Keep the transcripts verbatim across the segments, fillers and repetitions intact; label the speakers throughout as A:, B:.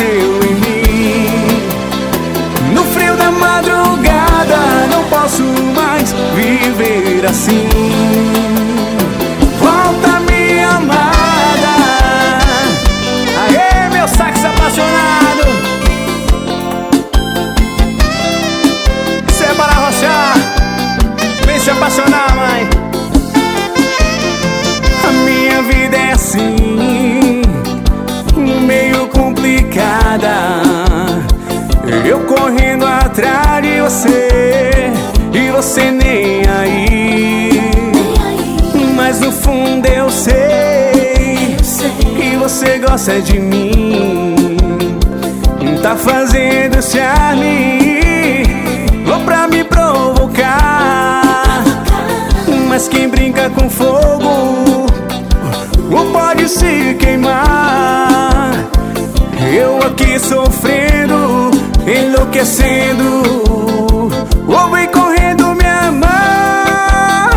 A: bateu em mim. No frio da madrugada não posso mais viver assim. Volta, minha amada. Aê, meu sax apaixonado. Isso é para arrochar. Vem se apaixonar, mãe. A minha vida é assim, meio complicada. Eu correndo atrás de você e você nem aí. Mas no fundo eu sei que você gosta de mim. Tá fazendo charme ou pra me provocar. Mas quem brinca com fogo ou pode se queimar. Eu aqui sofrendo, enlouquecendo, ou vem correndo me amar.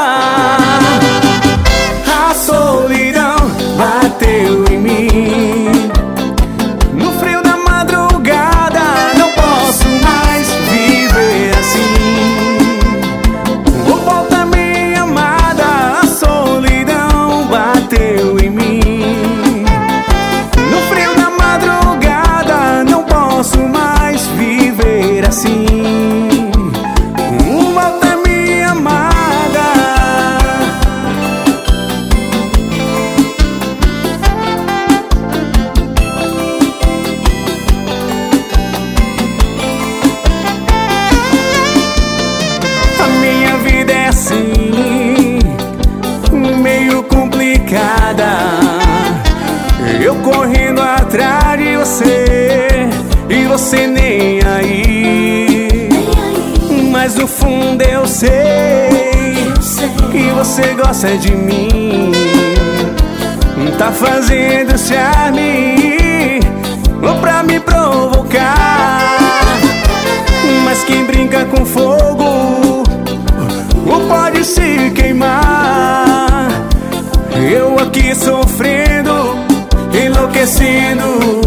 A: A solidão bateu em mim. No frio da madrugada não posso mais viver assim. Oh, volta, minha amada. A solidão bateu em mim. No frio da madrugada não posso mais viver assim. Volta, minha amada. A minha vida é assim, meio complicada. Eu correndo atrás de você e você nem aí. Mas no fundo eu sei que você gosta de mim. Tá fazendo charme ou pra me provocar. Mas quem brinca com fogo ou pode se queimar. Eu aqui sofrendo, enlouquecendo,